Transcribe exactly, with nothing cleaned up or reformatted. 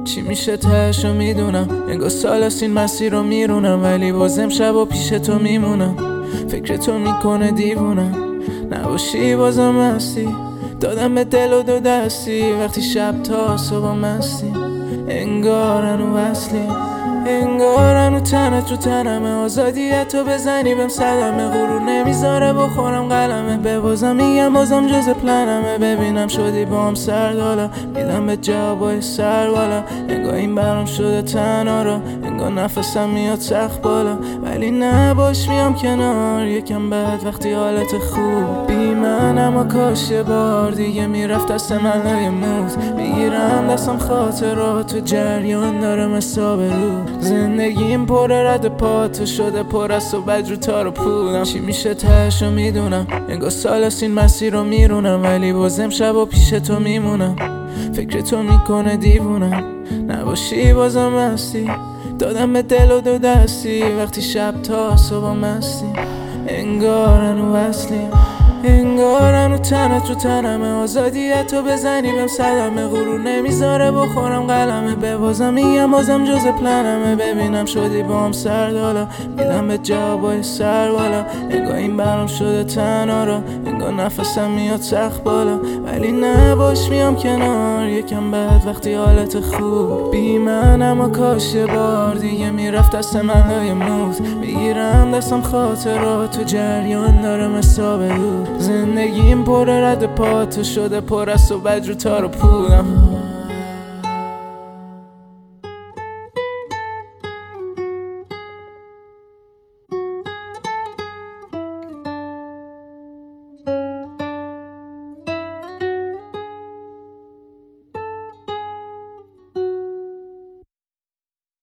چی میشه تهشو میدونم، انگار سال است این مسیر رو میرونم، ولی بازم شب و پیش تو میمونم. فکر تو میکنه دیوونم، نباشی بازم هستی. دادم به دل و دو دستی، وقتی شب تا صبح مستی. انگار هنو وصلی، انگار هنو تنت رو تنمه. آزادیت تو بزنی بهم صدمه، غرور نمیذاره بخورم قلمه. به بازم میگم بازم جز پلنمه، ببینم شدی با هم سرد حالا. میدم به جوابای سر بالا، انگار این برام شده تنها را. انگار نفسم میاد سخت بالا، ولی نباش میام کنار. یکم بعد وقتی حالت خوب بی من، اما کاش یه بار دیگه میرفت دست من لای موت. میگیرم دستم خاطرات تو جریان داره مساب رو. زندگیم پر رد پاتو شده، پر از صحبت رو تار و پودم. چی میشه تهشو میدونم، انگار سال است این مسیر رو میرونم، ولی بازم شب و پیش تو میمونم. فکر تو میکنه دیوونم، نباشی بازم هستی. دادم به دل و دو دستی، وقتی شب تا صبح مستی. انگار هنو وصلی، انگار هنو تنت رو تنمه. آزادیت تو بزنی بهم صدمه، غرور نمیذاره بخورم قلمه. به بازم میگم بازم جز پلنمه، ببینم شدی با هم سرد حالا. میدم به جوابای سر بالا، انگار این برام شده تنها را. انگار نفسم میاد سخت بالا، ولی نباش میام کنار. یکم بعد وقتی حالت خوب بی من، اما کاش یه بار دیگه میرفت دست من لای موت. میگیرم دستم خاطرات تو جریان داره مساب رو. زندگیم پر رد پاتو شده، پر از صحبت رو تار و پودم.